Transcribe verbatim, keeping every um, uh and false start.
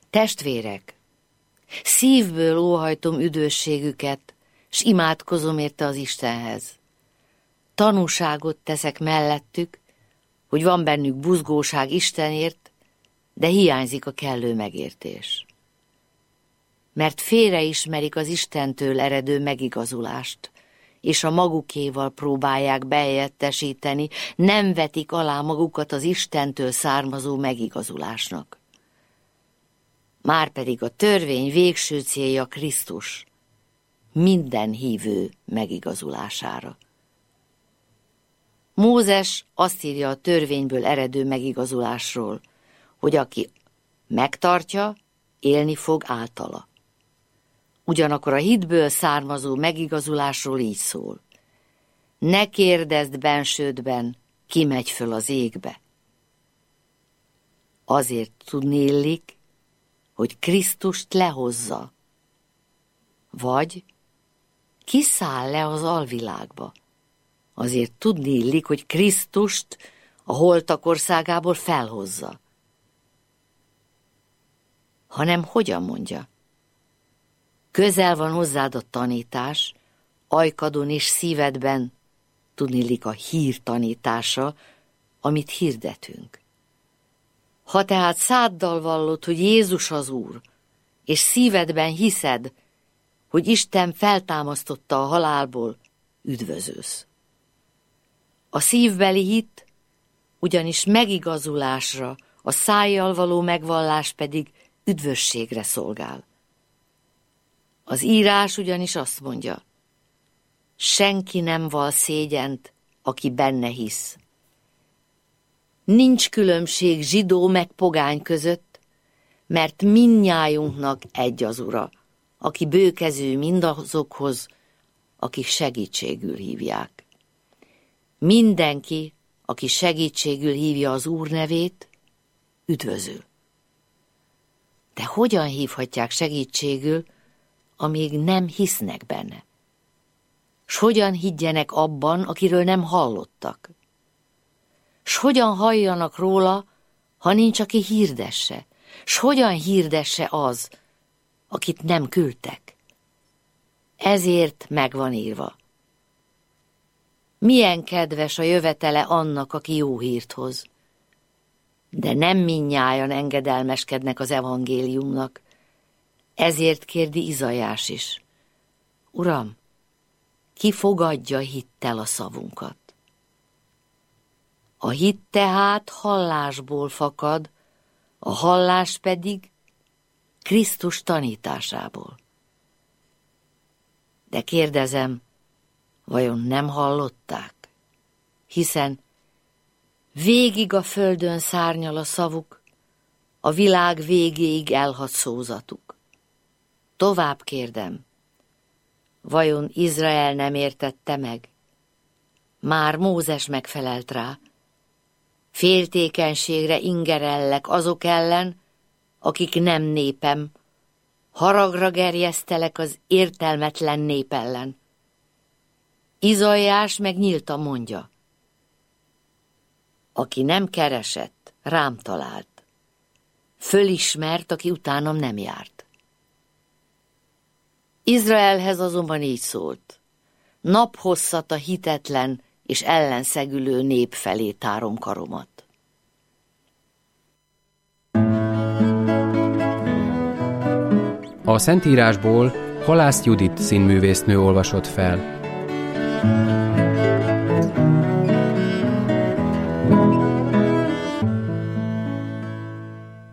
Testvérek, szívből óhajtom üdvösségüket, s imádkozom érte az Istenhez. Tanúságot teszek mellettük, hogy van bennük buzgóság Istenért, de hiányzik a kellő megértés. Mert félreismerik az Istentől eredő megigazulást, és a magukéval próbálják behelyettesíteni, nem vetik alá magukat az Istentől származó megigazulásnak. Márpedig a törvény végső célja Krisztus, minden hívő megigazulására. Mózes azt írja a törvényből eredő megigazulásról, hogy aki megtartja, élni fog általa. Ugyanakkor a hitből származó megigazulásról így szól. Ne kérdezd bensődben, ki megy föl az égbe. Azért tudni illik, hogy Krisztust lehozza, vagy kiszáll le az alvilágba. Azért tudni illik, hogy Krisztust a holtak országából felhozza. Hanem hogyan mondja? Közel van hozzád a tanítás, ajkadon és szívedben, tudniillik a hír tanítása, amit hirdetünk. Ha tehát száddal vallod, hogy Jézus az Úr, és szívedben hiszed, hogy Isten feltámasztotta a halálból, üdvözölsz. A szívbeli hit ugyanis megigazulásra, a szájjal való megvallás pedig üdvösségre szolgál. Az írás ugyanis azt mondja, senki nem val szégyent, aki benne hisz. Nincs különbség zsidó meg pogány között, mert mindnyájunknak egy az Ura, aki bőkező mindazokhoz, akik segítségül hívják. Mindenki, aki segítségül hívja az Úr nevét, üdvözül. De hogyan hívhatják segítségül, amíg nem hisznek benne? S hogyan higgyenek abban, akiről nem hallottak? S hogyan halljanak róla, ha nincs, aki hirdesse? S hogyan hirdesse az, akit nem küldtek? Ezért megvan írva. Milyen kedves a jövetele annak, aki jó hírt hoz. De nem mindnyájan engedelmeskednek az evangéliumnak. Ezért kérdi Izaiás is. Uram, ki fogadja hittel a szavunkat? A hit tehát hallásból fakad, a hallás pedig Krisztus tanításából. De kérdezem, vajon nem hallották? Hiszen végig a földön szárnyal a szavuk, a világ végéig elhat szózatuk. Tovább kérdem, vajon Izrael nem értette meg? Már Mózes megfelelt rá. Féltékenységre ingerellek azok ellen, akik nem népem, haragra gerjesztelek az értelmetlen nép ellen. Izaiás meg nyíltan mondja, aki nem keresett, rám talált, fölismert, aki utánam nem járt. Izraelhez azonban így szólt, naphosszat a hitetlen és ellenszegülő nép felé tárom karomat. A Szentírásból Halász Judit színművésznő olvasott fel.